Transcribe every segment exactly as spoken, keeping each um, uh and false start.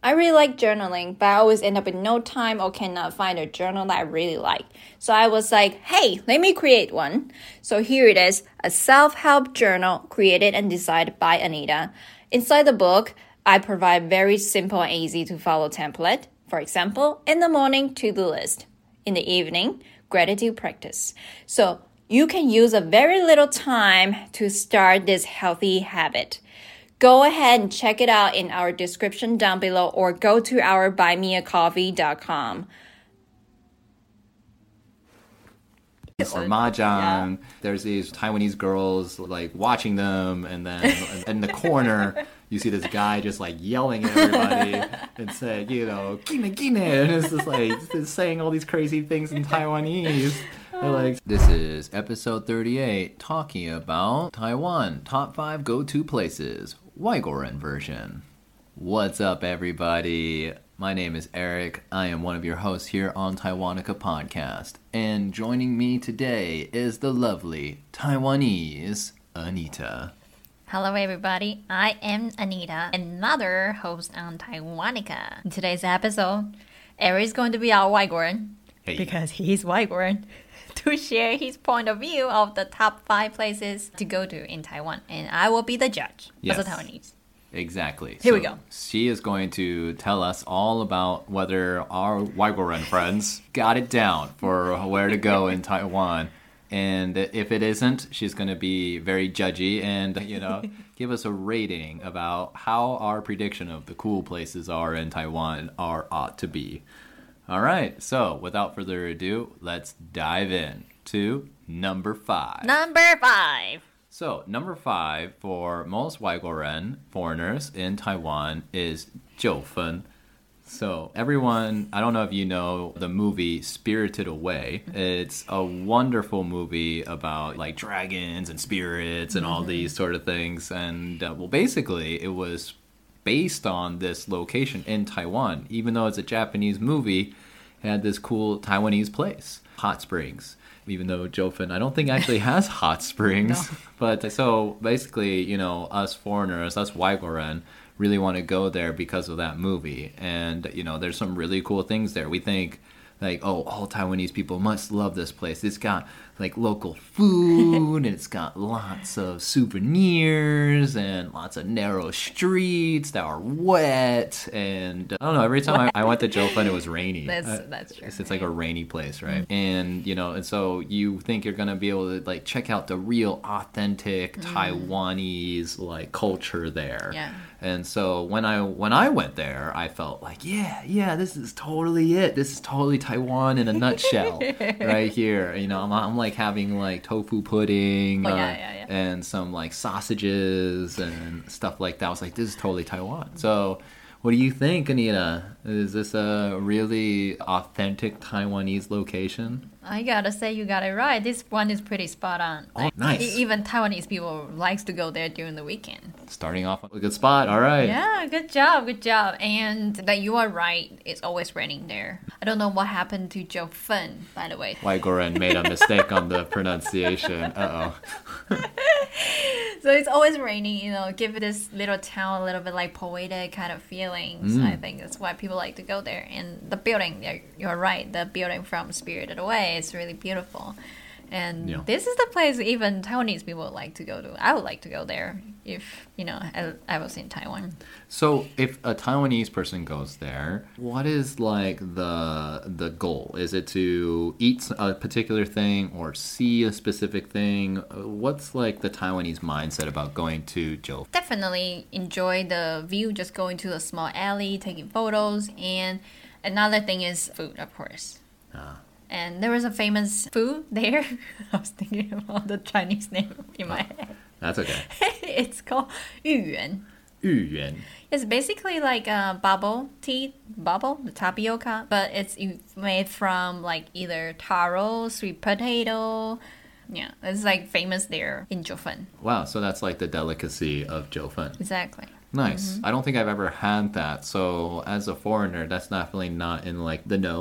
I really like journaling, but I always end up with no time or cannot find a journal that I really like. So I was like, hey, let me create one. So here it is, a self-help journal created and designed by Anita. Inside the book, I provide very simple and easy to follow template. For example, in the morning, to-do list. In the evening, gratitude practice. So you can use a very little time to start this healthy habit. Go ahead and check it out in our description down below or go to our buy me a coffee dot com. Or mahjong. Yeah. There's these Taiwanese girls like watching them, and then in the corner you see this guy just like yelling at everybody and saying, you know, "Gine gine," and it's just like it's saying all these crazy things in Taiwanese. They're like, this is episode thirty-eight, talking about Taiwan top five go-to places, 外国人 version. What's up, everybody? My name is Eric. I am one of your hosts here on Taiwanica Podcast. And joining me today is the lovely Taiwanese Anita. Hello, everybody. I am Anita, another host on Taiwanica. In today's episode, Eric is going to be our 外国人 Hey. because he's 外国人 to share his point of view of the top five places to go to in Taiwan. And I will be the judge Yes. as a Taiwanese. Exactly. Here so we go. She is going to tell us all about whether our 外国人 friends got it down for where to go in Taiwan. And if it isn't, she's going to be very judgy and, you know, give us a rating about how our prediction of the cool places are in Taiwan are ought to be. All right. So without further ado, let's dive in to number five. Number five. So, number five for most 外国人 foreigners in Taiwan is 九份. So, everyone, I don't know if you know the movie Spirited Away. It's a wonderful movie about like dragons and spirits and all these sort of things. And, uh, well, basically, it was based on this location in Taiwan. Even though it's a Japanese movie, it had this cool Taiwanese place, hot springs. Even though Jiufen, I don't think actually has hot springs. No. But so basically, you know, us foreigners, us 外国人, really want to go there because of that movie. And, you know, there's some really cool things there. We think, like, oh, all Taiwanese people must love this place. It's got, like, local food, and it's got lots of souvenirs, and lots of narrow streets that are wet. And, I don't know, every time I, I went to Jiufen, it was rainy. That's, uh, that's true. It's, it's like a rainy place, right? Mm-hmm. And, you know, and so you think you're going to be able to, like, check out the real, authentic mm. Taiwanese, like, culture there. Yeah. And so when I when I went there, I felt like, yeah, yeah, this is totally it. This is totally Taiwan in a nutshell, right here. You know, I'm, I'm like having like tofu pudding oh, uh, yeah, yeah, yeah. and some like sausages and stuff like that. I was like, this is totally Taiwan. So what do you think, Anita? Is this a really authentic Taiwanese location? I gotta say you got it right. This one is pretty spot on. Oh, nice. E- even Taiwanese people likes to go there during the weekend. Starting off with a good spot. All right. Yeah, good job, good job. And that you are right. It's always raining there. I don't know what happened to Jiufen, by the way. 外国人 made a mistake on the pronunciation. Uh-oh. So it's always raining, you know, give this little town a little bit like poetic kind of feelings. Mm. I think that's why people like to go there. And the building, you're right, the building from Spirited Away is really beautiful. And yeah. This is the place even Taiwanese people like to go to. I would like to go there if, you know, I, I was in Taiwan. So if a Taiwanese person goes there, what is like the the goal? Is it to eat a particular thing or see a specific thing? What's like the Taiwanese mindset about going to Jiufen? Definitely enjoy the view, just going to a small alley, taking photos. And another thing is food, of course. Ah. And there was a famous food there. I was thinking about the Chinese name in my head. That's okay. It's called 芋圆. 芋圆. It's basically like a bubble tea, bubble, the tapioca, but it's made from like either taro, sweet potato. Yeah, it's like famous there in Jiufen. Wow, so that's like the delicacy of Jiufen. Exactly. Nice. Mm-hmm. I don't think I've ever had that. So as a foreigner, that's definitely not in like the know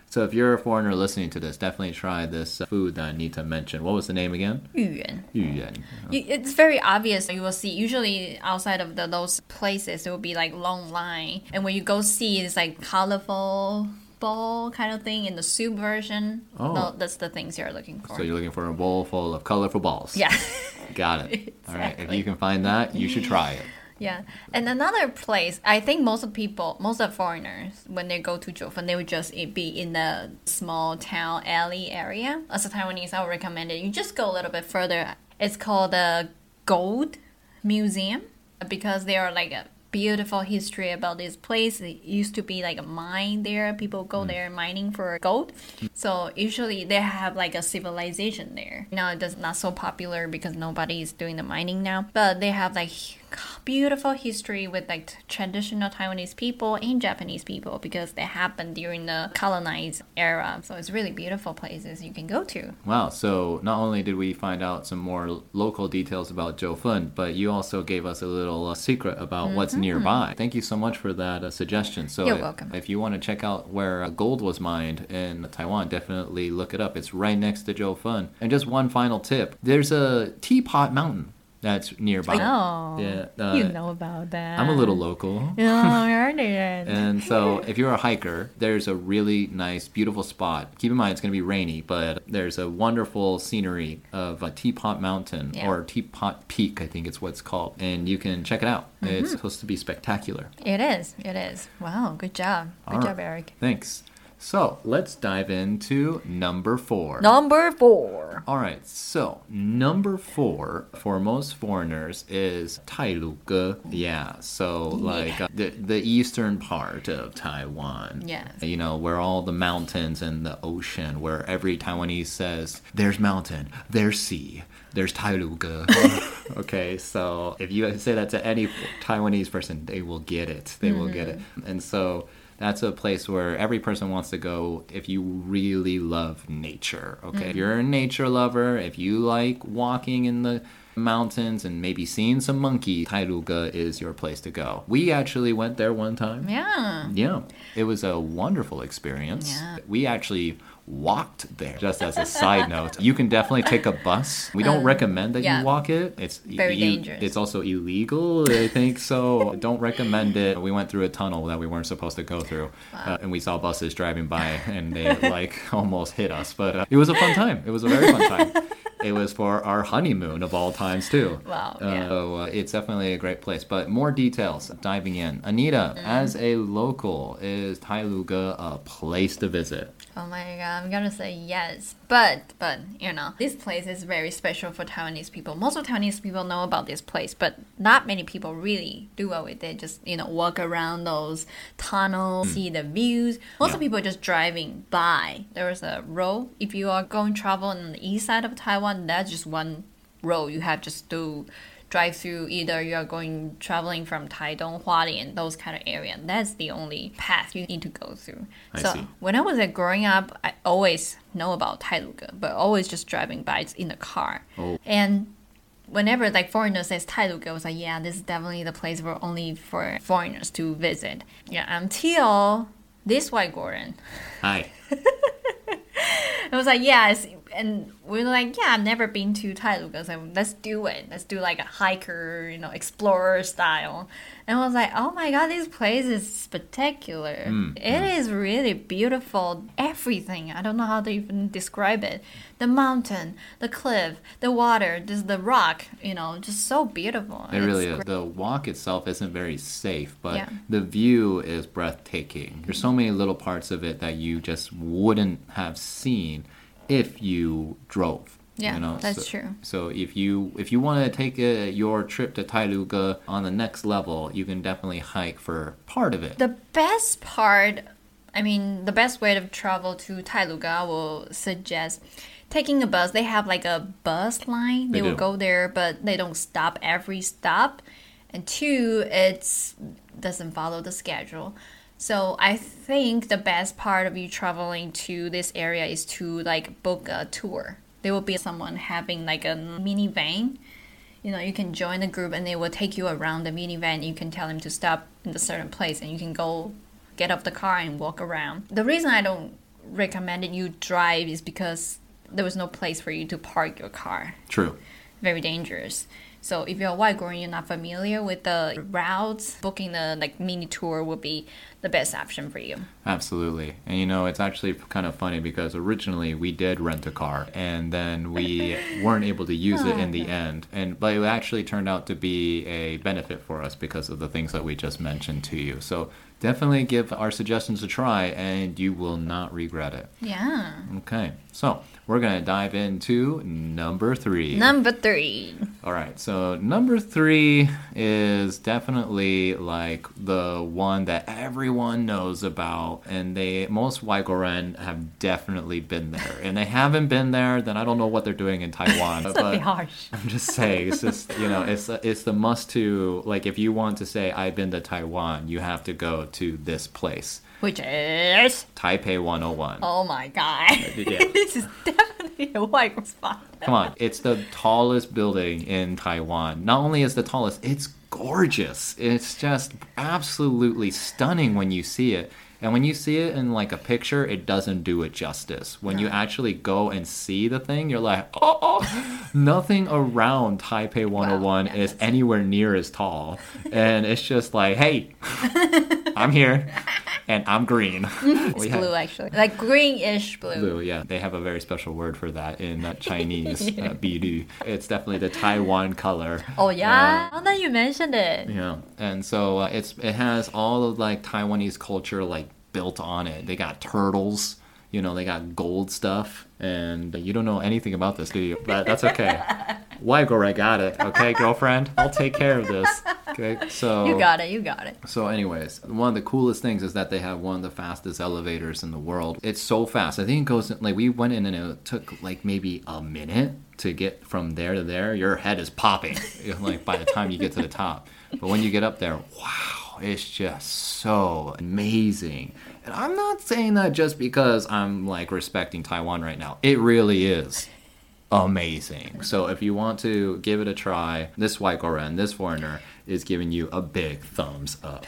So if you're a foreigner listening to this, definitely try this uh, food that Anita mentioned. What was the name again? 芋圆. 芋圆. You- It's very obvious. You will see usually outside of the, those places, there will be like long line, and when you go see, it's like colorful ball kind of thing in the soup version. Oh. No, that's the things you're looking for. So you're looking for a bowl full of colorful balls. Yeah. Got it. All right. If Exactly. you can find that, you should try it. Yeah, and another place, I think most of people, most of foreigners, when they go to Jiufen, they would just be in the small town alley area. As a Taiwanese, I would recommend it. You just go a little bit further. It's called the Gold Museum because they are like a beautiful history about this place. It used to be like a mine there. People go there mining for gold. So usually they have like a civilization there. Now it's not so popular because nobody is doing the mining now. But they have like beautiful history with like traditional Taiwanese people and Japanese people because they happened during the colonized era. So it's really beautiful places you can go to. Wow. So not only did we find out some more local details about Jiufen, but you also gave us a little uh, secret about what's nearby. Thank you so much for that uh, suggestion. So You're if, welcome. if you want to check out where uh, gold was mined in Taiwan, definitely look it up. It's right next to Jiufen. And just one final tip. There's a Teapot Mountain that's nearby. Oh, Yeah, uh, you know about that. I'm a little local. Yeah, I heard it. And so, if you're a hiker, there's a really nice, beautiful spot. Keep in mind, it's going to be rainy, but there's a wonderful scenery of a Teapot Mountain, Yeah. or Teapot Peak, I think it's what it's called. And you can check it out. It's supposed to be spectacular. It is. It is. Wow. Good job. Good All job, right. Eric. Thanks. So, let's dive into number four. Number four. All right, so number four for most foreigners is Tailuge. Yeah, so like uh, the the eastern part of Taiwan. Yes. You know, where all the mountains and the ocean, where every Taiwanese says, there's mountain, there's sea, there's Tailuge. Okay, so if you say that to any Taiwanese person, they will get it. They will get it. And so that's a place where every person wants to go if you really love nature. Okay, if you're a nature lover, if you like walking in the mountains and maybe seeing some monkey, Tailuge is your place to go. We actually went there one time. Yeah. Yeah, it was a wonderful experience. Yeah. We actually walked there. Just as a side note, you can definitely take a bus. We don't recommend that yeah. you walk it. It's Very you- dangerous. It's also illegal, I think. So don't recommend it. We went through a tunnel that we weren't supposed to go through, uh, and we saw buses driving by, and they like almost hit us. But uh, it was a fun time. It was a very fun time. It was for our honeymoon of all times too. Wow, Uh, yeah. So uh, it's definitely a great place. But more details diving in. Anita, Mm-hmm. as a local, is Tailuge a place to visit? Oh my god, I'm gonna say yes. But, but, you know, this place is very special for Taiwanese people. Most of Taiwanese people know about this place, but not many people really do what we did. Just, you know, walk around those tunnels, see the views. Most Yeah. of people just driving by. There is a road. If you are going travel on the east side of Taiwan, that's just one road. You have just to drive through. Either you are going traveling from Taidong, Hualien, those kind of area. That's the only path you need to go through. I so see. when I was uh, growing up, I always know about Tailuge, but always just driving by. It's in the car. Oh. And whenever like foreigner says Tailuge, I was like, yeah, this is definitely the place for only for foreigners to visit. Yeah, until this white Goran. Hi. I was like, yes. And we were like, yeah, I've never been to Tailuge. I was like, let's do it. Let's do like a hiker, you know, explorer style. And I was like, oh my God, this place is spectacular. Mm, It is really beautiful. Everything. I don't know how to even describe it. The mountain, the cliff, the water, just the rock, you know, just so beautiful. It really It's is. great. The walk itself isn't very safe, but Yeah. the view is breathtaking. There's so many little parts of it that you just wouldn't have seen if you drove. Yeah, you know? that's so, true. So if you if you want to take a, your trip to Tailuge on the next level, you can definitely hike for part of it. The best part, I mean, the best way to travel to Tailuge, I will suggest taking a bus. They have like a bus line. They, They will do. go there, but they don't stop every stop. And two, it's doesn't follow the schedule. So I think the best part of you traveling to this area is to like book a tour. There will be someone having like a minivan. You know, you can join the group and they will take you around the minivan. You can tell them to stop in a certain place and you can go get off the car and walk around. The reason I don't recommended you drive is because there was no place for you to park your car. True. Very dangerous. So if you're a white girl and you're not familiar with the routes, booking the like mini tour would be the best option for you. Absolutely. And you know, it's actually kind of funny because originally we did rent a car and then we weren't able to use it in the end. And but it actually turned out to be a benefit for us because of the things that we just mentioned to you. So definitely give our suggestions a try and you will not regret it. Yeah. Okay. So we're going to dive into number three. Number three. All right, so number three is definitely like the one that everyone knows about, and they most Waigoren have definitely been there. And they haven't been there, then I don't know what they're doing in Taiwan. That's but a bit harsh. I'm just saying, it's just you know, it's it's the must to like if you want to say I've been to Taiwan, you have to go to this place. Which is Taipei one oh one. Oh my god. Yeah. This is definitely a white girl spot. Come on, it's the tallest building in Taiwan. Not only is the tallest, it's gorgeous. It's just absolutely stunning when you see it. And when you see it in like a picture, it doesn't do it justice. When you actually go and see the thing, you're like, oh, oh. Nothing around Taipei one oh one Wow, yeah, is anywhere near as tall. And it's just like, hey, I'm here. And I'm green. It's blue, actually. Like greenish blue. Blue, yeah. They have a very special word for that in uh, Chinese, uh, biru. It's definitely the Taiwan color. Oh, yeah? Now that you mentioned it. Yeah. And so uh, it's it has all of like Taiwanese culture like built on it. They got turtles, you know, they got gold stuff. And you don't know anything about this, do you? But that's okay. Waigo, I got it. Okay, girlfriend? I'll take care of this. Okay, so... You got it, you got it. So anyways, one of the coolest things is that they have one of the fastest elevators in the world. It's so fast. I think it goes, like, we went in and it took, like, maybe a minute to get from there to there. Your head is popping, like, by the time you get to the top. But when you get up there, wow, it's just so amazing. And I'm not saying that just because I'm, like, respecting Taiwan right now. It really is amazing. So if you want to give it a try, this white Goran, this foreigner, is giving you a big thumbs up.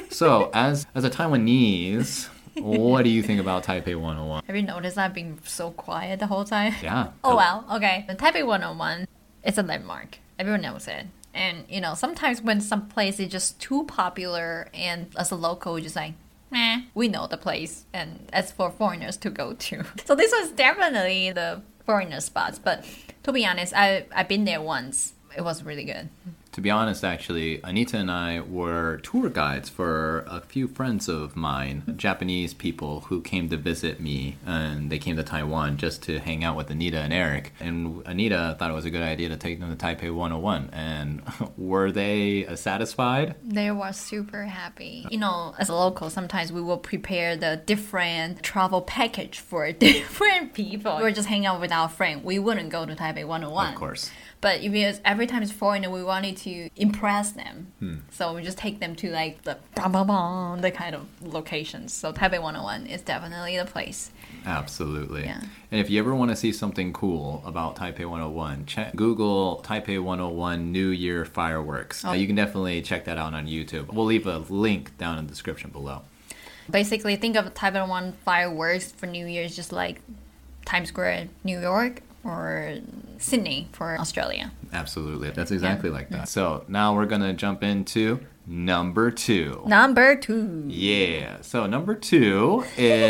So as as a Taiwanese, what do you think about Taipei one oh one? Have you noticed I've been so quiet the whole time? Yeah. Oh, well, okay. The Taipei one oh one, it's a landmark. Everyone knows it. And, you know, sometimes when some place is just too popular and as a local, you're just like, meh, we know the place. And as for foreigners to go to. So this was definitely the foreigner spots. But to be honest, I, I've been there once. It was really good. To be honest, actually, Anita and I were tour guides for a few friends of mine, Japanese people who came to visit me, and they came to Taiwan just to hang out with Anita and Eric. And Anita thought it was a good idea to take them to Taipei one oh one. And were they uh, satisfied? They were super happy. You know, as a local, sometimes we will prepare the different travel package for different people. We were just hanging out with our friend. We wouldn't go to Taipei one oh one. Of course. But if it's, every time it's foreigner, we wanted to impress them. Hmm. So we just take them to like the blah, blah, blah, the kind of locations. So Taipei one oh one is definitely the place. Absolutely. Yeah. And if you ever want to see something cool about Taipei one oh one, check, Google Taipei one oh one New Year fireworks. Oh. Uh, you can definitely check that out on YouTube. We'll leave a link down in the description below. Basically, think of Taipei one fireworks for New Year's just like Times Square, New York, or Sydney for Australia. Absolutely. That's exactly Yeah. like that. So now we're going to jump into number two. Number two. Yeah. So number two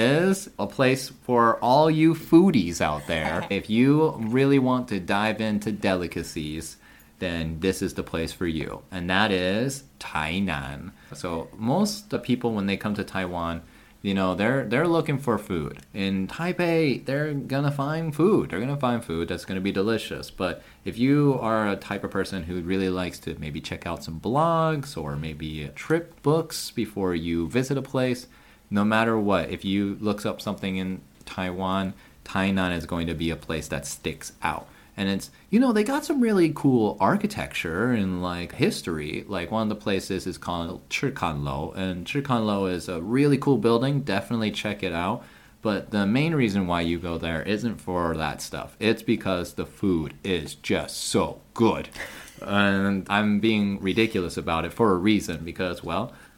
is a place for all you foodies out there. If you really want to dive into delicacies, then this is the place for you. And that is Tainan. So most the people, when they come to Taiwan, you know, they're they're looking for food. In Taipei, they're gonna find food. They're gonna find food that's gonna be delicious. But if you are a type of person who really likes to maybe check out some blogs or maybe trip books before you visit a place, no matter what, if you look up something in Taiwan, Tainan is going to be a place that sticks out. And it's, you know, they got some really cool architecture and like history. Like one of the places is called Chikanlo, and Chikanlo is a really cool building. Definitely check it out. But the main reason why you go there isn't for that stuff. It's because the food is just so good. And I'm being ridiculous about it for a reason because, well,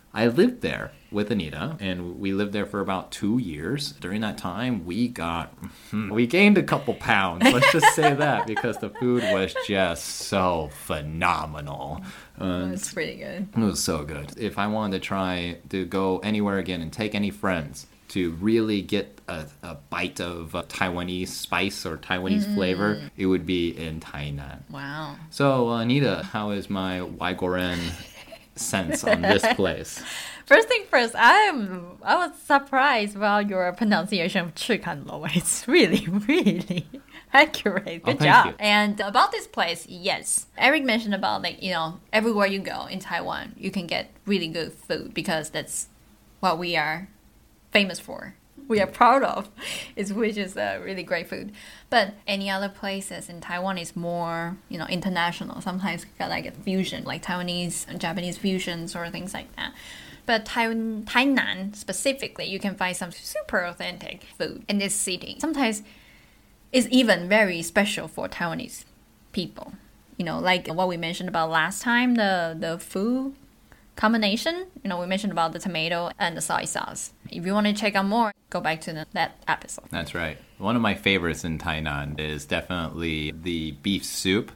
I lived there with Anita, and we lived there for about two years. During that time, we got, we gained a couple pounds. Let's just say that, because the food was just so phenomenal. Uh, It's pretty good. it was so good. If I wanted to try to go anywhere again and take any friends to really get a, a bite of uh, Taiwanese spice or Taiwanese flavor, it would be in Tainan. Wow. So, uh, Anita, how is my Waigoren sense on this place? First thing first, I'm I was surprised about your pronunciation of 赤坎楼. It's really, really accurate. Good thank job. you. And about this place, yes, Eric mentioned about like you know everywhere you go in Taiwan, you can get really good food because that's what we are famous for. We are proud of, is which is uh, really great food. But any other places in Taiwan is more, you know, international. Sometimes got like a fusion, like Taiwanese and Japanese fusions or things like that. But Tai- Tainan specifically, you can find some super authentic food in this city. Sometimes it's even very special for Taiwanese people. You know, like what we mentioned about last time, the the food combination. You know, we mentioned about the tomato and the soy sauce. If you want to check out more, go back to the, that episode. That's right. One of my favorites in Tainan is definitely the beef soup.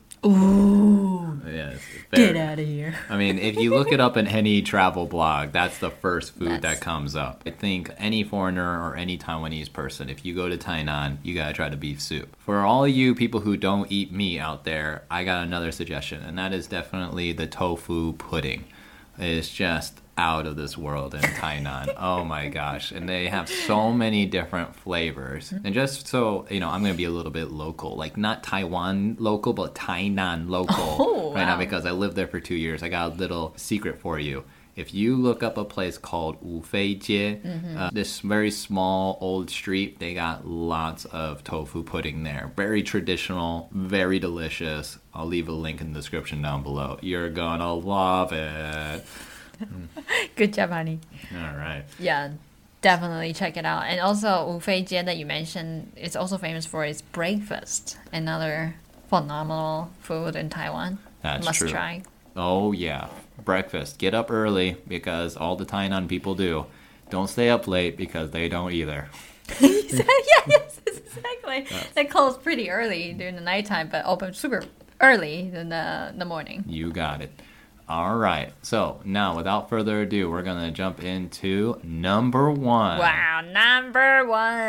Ooh, Yes, get out of here. I mean, if you look it up in any travel blog, that's the first food That's- that comes up. I think any foreigner or any Taiwanese person, if you go to Tainan, you gotta try the beef soup. For all of you people who don't eat meat out there, I got another suggestion, and that is definitely the tofu pudding. It's just out of this world in Tainan. Oh my gosh. And they have so many different flavors. And just so, you know, I'm going to be a little bit local. Like not Taiwan local, but Tainan local Oh, right now wow. because I lived there for two years. I got a little secret for you. If you look up a place called Wufei Jie, uh, this very small old street, they got lots of tofu pudding there. Very traditional, very delicious. I'll leave a link in the description down below. You're gonna love it. Good job, honey. All right. Yeah, definitely check it out. And also, Wufei Jie that you mentioned is also famous for its breakfast. Another phenomenal food in Taiwan. That's Must true. try. Oh, yeah. Breakfast. Get up early because all the Tainan people do. Don't stay up late because they don't either. yeah, yes, exactly. They close pretty early during the nighttime, but open super early in the, the morning. You got it. All right. So now, without further ado, we're going to jump into number one. Wow, number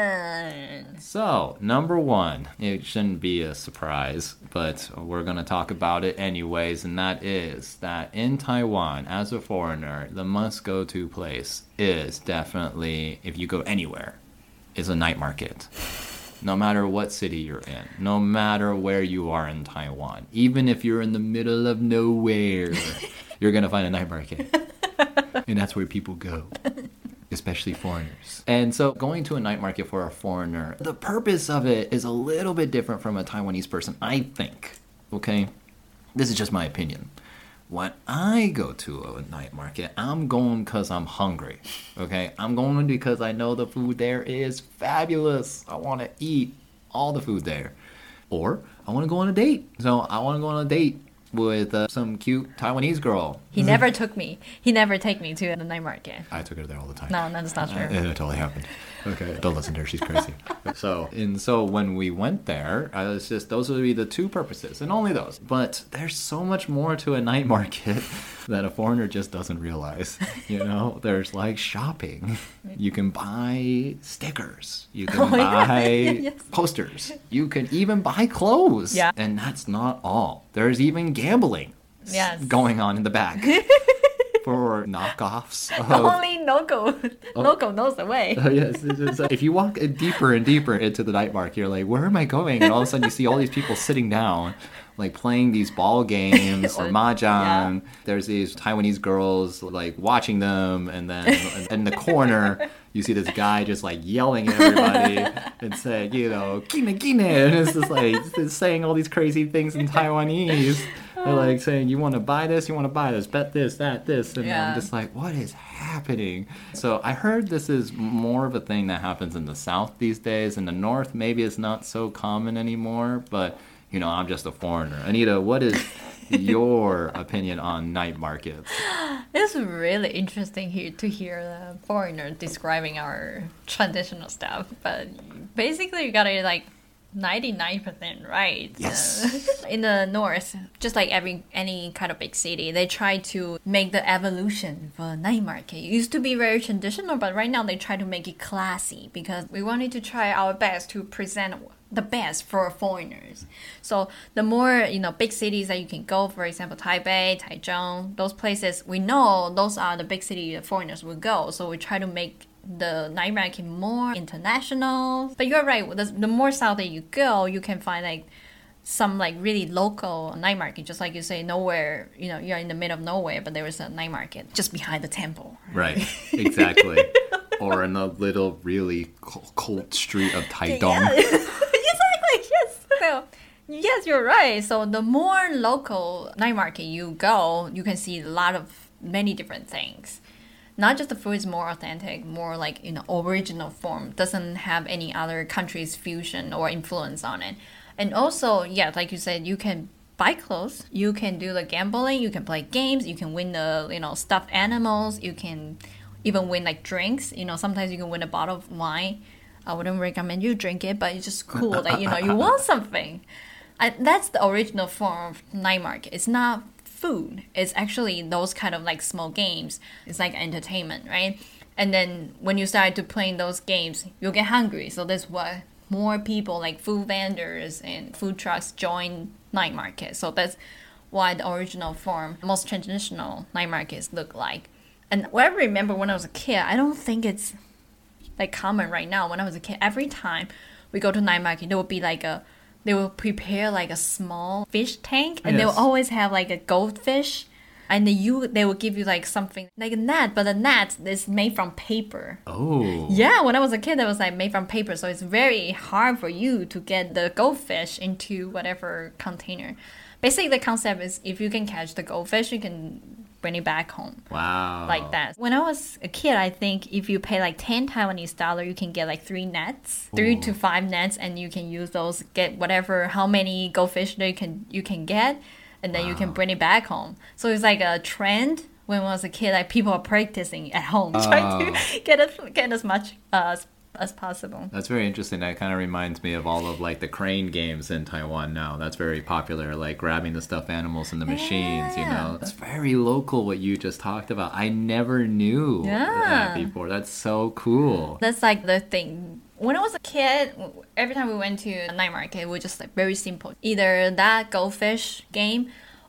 one. So, number one, it shouldn't be a surprise, but we're going to talk about it anyways, and that is that in Taiwan, as a foreigner, the must-go-to place is definitely, if you go anywhere, is a night market. No matter what city you're in, no matter where you are in Taiwan, even if you're in the middle of nowhere, you're going to find a night market. And that's where people go, especially foreigners. And so going to a night market for a foreigner, the purpose of it is a little bit different from a Taiwanese person, I think. Okay? This is just my opinion. When I go to a night market, I'm going because I'm hungry. Okay? I'm going because I know the food there is fabulous. I want to eat all the food there. Or I want to go on a date. So I want to go on a date with uh, some cute Taiwanese girl. He never took me. He never take me to the night market. I took her there all the time. No, that's not true. Uh, it totally happened. Okay, don't listen to her. She's crazy. So, and so when we went there, I was just, those would be the two purposes, and only those. But there's so much more to a night market that a foreigner just doesn't realize. You know, there's like shopping. You can buy stickers. You can Oh, yeah. buy Yes. posters. You can even buy clothes. Yeah. And that's not all. There's even gambling Yes. going on in the back. For knockoffs of Only local, local knows the way. Oh, yes. It's just, uh, if you walk deeper and deeper into the night market, you're like, where am I going? And all of a sudden you see all these people sitting down, like playing these ball games or Or- mahjong. There's these Taiwanese girls like watching them. And then in the corner, you see this guy just like yelling at everybody and saying, you know, Gina Gina. And it's just like it's saying all these crazy things in Taiwanese. They're like saying, you want to buy this, you want to buy this, bet this, that, this. And Yeah. I'm just like, what is happening? So I heard this is more of a thing that happens in the South these days. In the North, maybe it's not so common anymore. But, you know, I'm just a foreigner. Anita, what is your opinion on night markets. It's really interesting here to hear the foreigner describing our traditional stuff. But basically, you got it like ninety-nine percent right. Yes. Uh, in the north, just like every any kind of big city, they try to make the evolution for night market. It used to be very traditional, but right now they try to make it classy because we wanted to try our best to present the best for foreigners. So the more, you know, big cities that you can go, for example, Taipei, Taichung, those places, we know those are the big cities that foreigners will go. So we try to make the night market more international. But you're right, the, the more south that you go, you can find like some like really local night market, just like you say, nowhere, you know, you're in the middle of nowhere, but there is a night market just behind the temple. Right, exactly. Or in a little really cold street of Taidong. Yeah. Exactly, yes. So, yes, you're right. So the more local night market you go, you can see a lot of many different things. Not just the food is more authentic, more like, you know, original form, doesn't have any other country's fusion or influence on it. And also, yeah, like you said, you can buy clothes, you can do the gambling, you can play games, you can win the, you know, stuffed animals, you can even win like drinks. You know, sometimes you can win a bottle of wine. I wouldn't recommend you drink it, but it's just cool that, you know, you want something. And that's the original form of night market. It's not food. It's actually those kind of like small games. It's like entertainment, right? And then when you start to playing those games, you'll get hungry. So that's why more people like food vendors and food trucks join night market. So that's why the original form, most traditional night markets look like. And what I remember when I was a kid, I don't think it's like common right now. When I was a kid, every time we go to night market, there would be like a, they will prepare like a small fish tank, and Yes. they will always have like a goldfish, and then you they will give you like something like a net, but the net is made from paper. Oh. Yeah, when I was a kid, it was like made from paper, so it's very hard for you to get the goldfish into whatever container. Basically, the concept is if you can catch the goldfish, you can bring it back home. Wow. Like that. When I was a kid, I think if you pay like ten Taiwanese dollar, you can get like three nets, three Ooh. to five nets, and you can use those, get whatever, how many goldfish that you can, you can get, and then you can Wow. bring it back home. So it's like a trend. When I was a kid, like people are practicing at home, trying to get as, get as much uh, as, as possible. That's very interesting. That kind of reminds me of all of like the crane games in Taiwan now. That's very popular, like grabbing the stuffed animals in the machines, you know. Yeah. It's very local what you just talked about. I never knew Yeah. that before. That's so cool. That's like the thing. When I was a kid, every time we went to a night market, it was just like very simple. Either that goldfish game,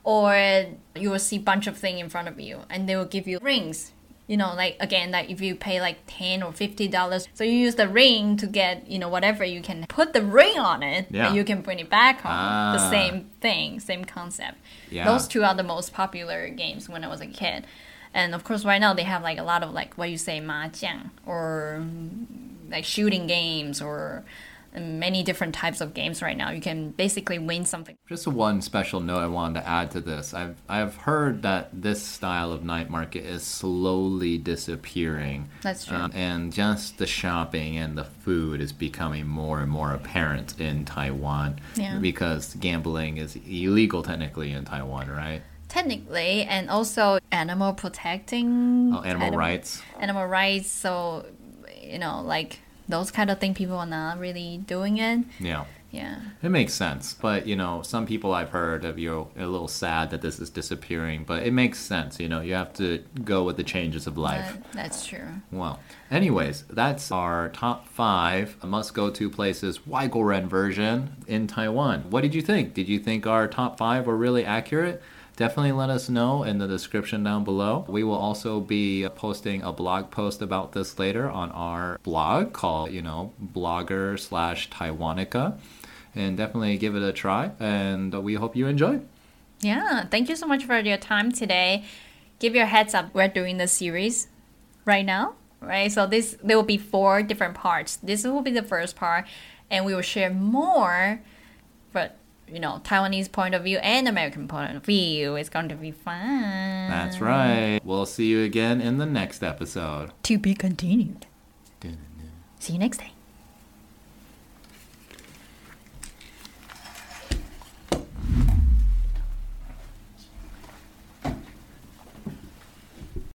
or you will see a bunch of things in front of you, and they will give you rings. You know, like again, like if you pay like ten or fifty dollars, so you use the ring to get, you know, whatever, you can put the ring on it, Yeah. and you can bring it back home. Ah. The same thing, same concept. Yeah. Those two are the most popular games when I was a kid. And of course, right now they have like a lot of like what you say, mahjong, or like shooting games, or many different types of games right now. You can basically win something. Just one special note I wanted to add to this. I've I've heard that this style of night market is slowly disappearing. That's true. Um, and just the shopping and the food is becoming more and more apparent in Taiwan. Yeah. Because gambling is illegal technically in Taiwan, right? Technically, and also animal protecting. Oh, animal anim- rights. Animal rights. So, you know, like those kind of things, people are not really doing it. Yeah. Yeah. It makes sense. But, you know, some people I've heard of, you're a little sad that this is disappearing, but it makes sense. You know, you have to go with the changes of life. That- that's true. Well, anyways, that's our top five must-go-to places Waigoren version in Taiwan. What did you think? Did you think our top five were really accurate? Definitely let us know in the description down below. We will also be posting a blog post about this later on our blog called, you know, blogger slash Taiwanica. And definitely give it a try. And we hope you enjoy. Yeah. Thank you so much for your time today. Give your heads up. We're doing the series right now, right? So this there will be four different parts. This will be the first part, and we will share more, but you know, Taiwanese point of view and American point of view. It's going to be fun. That's right. We'll see you again in the next episode. To be continued. See you next time.